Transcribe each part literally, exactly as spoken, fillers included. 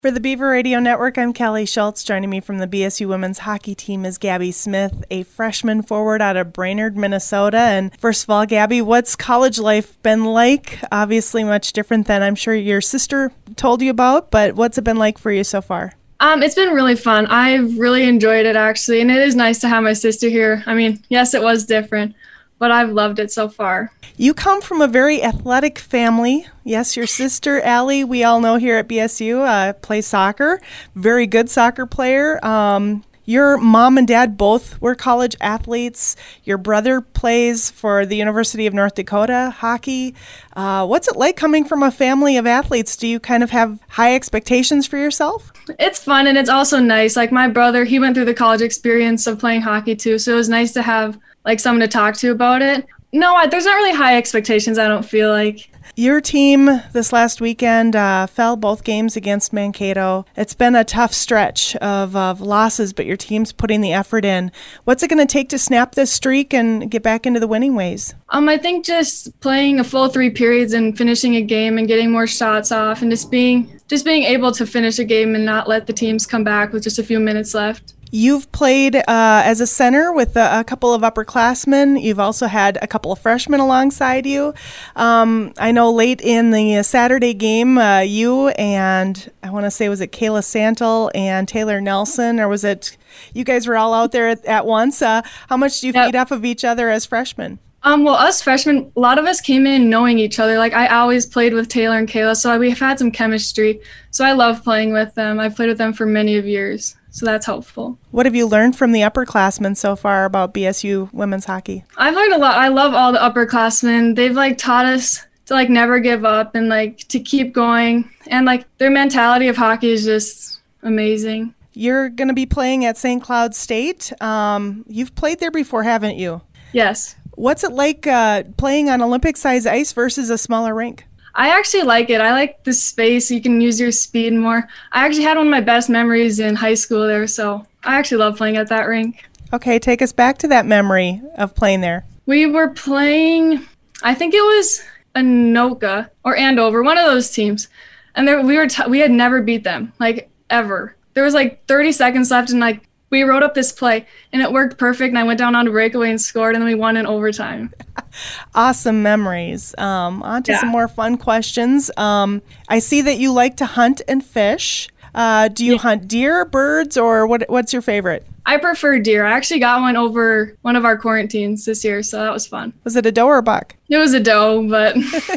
For the Beaver Radio Network, I'm Callie Schultz. Joining me from the B S U women's hockey team is Gabby Smith, a freshman forward out of Brainerd, Minnesota. And first of all, Gabby, what's college life been like? Obviously much different than I'm sure your sister told you about, but what's it been like for you so far? Um, it's been really fun. I've really enjoyed it, actually, and it is nice to have my sister here. I mean, yes, it was different, but I've loved it so far. You come from a very athletic family. Yes, your sister, Allie, we all know here at B S U, uh, plays soccer. Very good soccer player. Um, your mom and dad both were college athletes. Your brother plays for the University of North Dakota hockey. Uh, what's it like coming from a family of athletes? Do you kind of have high expectations for yourself? It's fun, and it's also nice. Like my brother, he went through the college experience of playing hockey too, so it was nice to have like someone to talk to about it. No, I, there's not really high expectations, I don't feel like. Your team this last weekend uh, fell both games against Mankato. It's been a tough stretch of, of losses, but your team's putting the effort in. What's it going to take to snap this streak and get back into the winning ways? Um, I think just playing a full three periods and finishing a game and getting more shots off and just being just being able to finish a game and not let the teams come back with just a few minutes left. You've played uh, as a center with a, a couple of upperclassmen. You've also had a couple of freshmen alongside you. Um, I know late in the Saturday game, uh, you and I want to say, was it Kayla Santel and Taylor Nelson, or was it you guys were all out there at, at once? Uh, how much do you Yep. feed off of each other as freshmen? Um, well, us freshmen, a lot of us came in knowing each other. Like I always played with Taylor and Kayla, so we've had some chemistry. So I love playing with them. I've played with them for many of years. So that's helpful. What have you learned from the upperclassmen so far about B S U women's hockey? I've learned a lot. I love all the upperclassmen. They've like taught us to like never give up and like to keep going. And like their mentality of hockey is just amazing. You're going to be playing at Saint Cloud State. Um, you've played there before, haven't you? Yes. What's it like uh, playing on Olympic-sized ice versus a smaller rink? I actually like it. I like the space. You can use your speed more. I actually had one of my best memories in high school there, so I actually love playing at that rink. Okay, take us back to that memory of playing there. We were playing, I think it was Anoka or Andover, one of those teams. And there, we were t- we had never beat them, like ever. There was like thirty seconds left, and like we wrote up this play, and it worked perfect, and I went down on a breakaway and scored, and then we won in overtime. Awesome memories. Um, on to Yeah. some more fun questions. Um, I see that you like to hunt and fish. Uh, do you Yeah. hunt deer, birds, or what? What's your favorite? I prefer deer. I actually got one over one of our quarantines this year, so that was fun. Was it a doe or a buck? It was a doe, but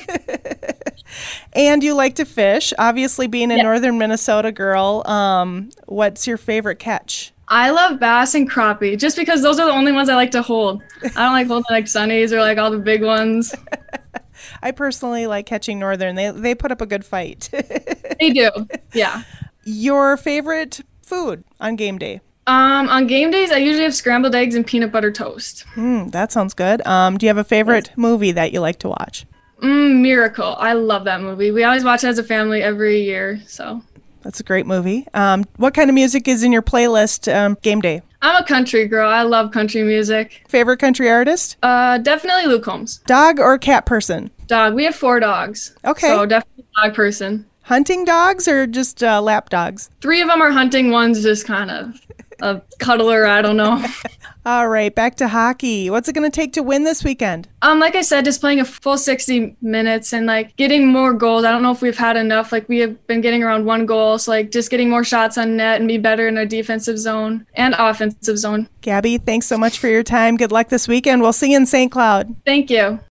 And you like to fish. Obviously, being a Yeah. northern Minnesota girl, um, what's your favorite catch? I love bass and crappie just because those are the only ones I like to hold. I don't like holding like sunnies or like all the big ones. I personally like catching northern. They they put up a good fight. They do. Yeah. Your favorite food on game day? Um, on game days, I usually have scrambled eggs and peanut butter toast. Mm, that sounds good. Um, do you have a favorite movie that you like to watch? Mm, Miracle. I love that movie. We always watch it as a family every year. So That's a great movie. Um, what kind of music is in your playlist um, game day? I'm a country girl. I love country music. Favorite country artist? Uh, definitely Luke Combs. Dog or cat person? Dog. We have four dogs. Okay. So definitely dog person. Hunting dogs or just uh, lap dogs? Three of them are hunting. One's just kind of a cuddler. I don't know. All right, back to hockey. What's it going to take to win this weekend? Um, like I said, just playing a full sixty minutes and like getting more goals. I don't know if we've had enough. Like we have been getting around one goal. So like just getting more shots on net and be better in our defensive zone and offensive zone. Gabby, thanks so much for your time. Good luck this weekend. We'll see you in Saint Cloud. Thank you.